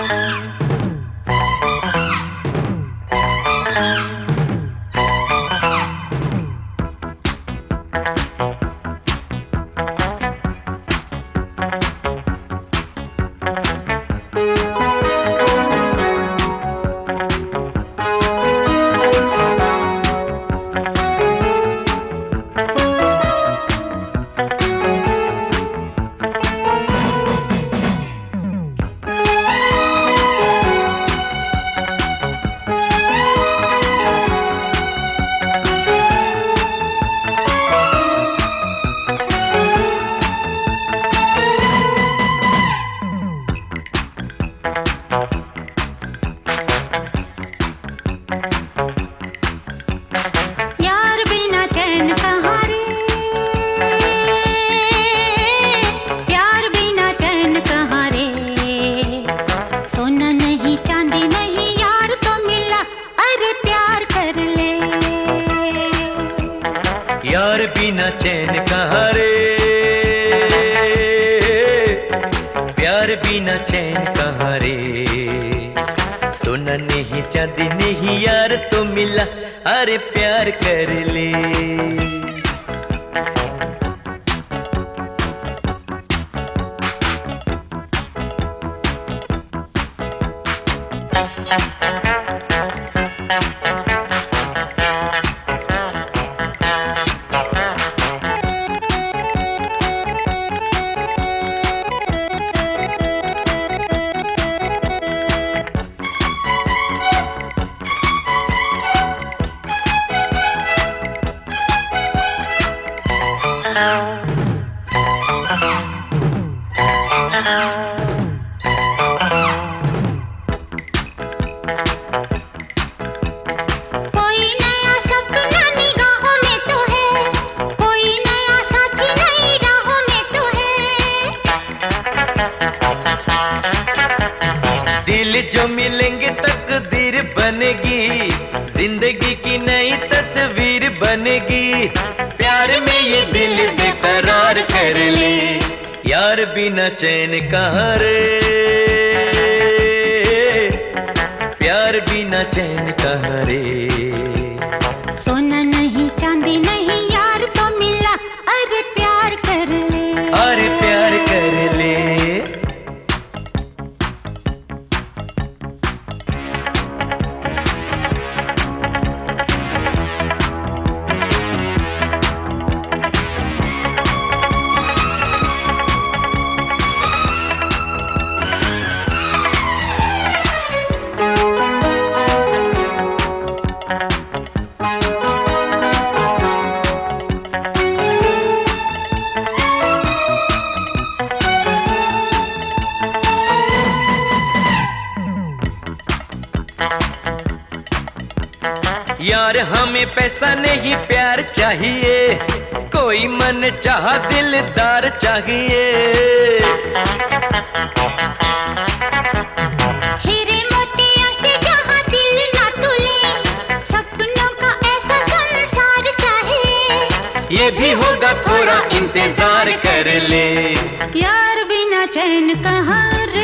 यार बिना चैन कहाँ रे, प्यार बिना चैन कहाँ रे। सोना नहीं चांदी नहीं यार तो मिला, अरे प्यार कर ले। कोई नया सपना निगाहों में तो है, कोई नया साथी नई राहों में तो है। दिल जो मिलेंगे तकदीर बनेगी, जिंदगी की नई तस्वीर बनेगी। प्यार में ये दिल बेकरार कर ले, यार बिना चैन कहाँ रे, प्यार बिना चैन कहाँ रे। सोना नहीं चांदी नहीं यार तो मिला, अरे प्यार कर ले, अरे प्यार कर ले। यार हमें पैसा नहीं प्यार चाहिए, कोई मन चाहा दिलदार चाहिए। हीरे मोतियों से जहाँ दिल ना तुले, सपनों का ऐसा संसार चाहिए। ये भी होगा थोड़ा इंतजार कर ले, यार बिना चैन कहाँ रे,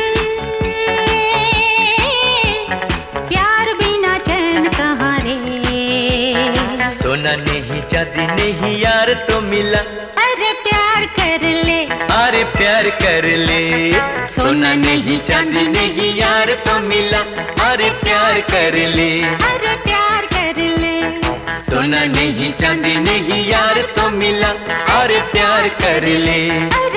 प्यार बिना चैन कहाँ रे। सोना नहीं चांदी नहीं यार तो मिला, अरे प्यार कर ले, अरे प्यार कर ले। सोना नहीं चांदी नहीं यार तो मिला, अरे प्यार कर ले, अरे प्यार कर ले। सोना नहीं चांदी नहीं यार तो मिला, अरे प्यार कर ले। अरे